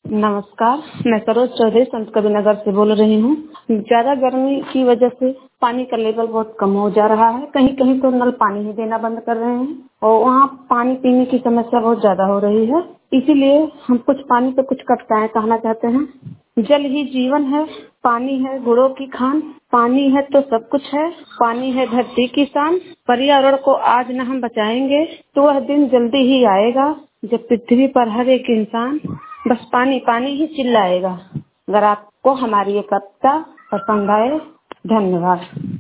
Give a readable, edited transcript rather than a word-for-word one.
नमस्कार, मैं सरोज चौधरी संत कबीर नगर से बोल रही हूँ। ज्यादा गर्मी की वजह से पानी का लेवल बहुत कम हो जा रहा है। कहीं कहीं तो नल पानी ही देना बंद कर रहे हैं और वहाँ पानी पीने की समस्या बहुत ज्यादा हो रही है। इसीलिए हम कुछ पानी पे कुछ कविताएं कहना चाहते हैं। जल ही जीवन है, पानी है गुणों की खान, पानी है तो सब कुछ है, पानी है धरती की शान। पर्यावरण को आज न हम बचाएंगे तो वह दिन जल्दी ही आएगा जब पृथ्वी पर हर एक इंसान बस पानी पानी ही चिल्लाएगा। अगर आपको हमारी ये कविता पसंद आए, धन्यवाद।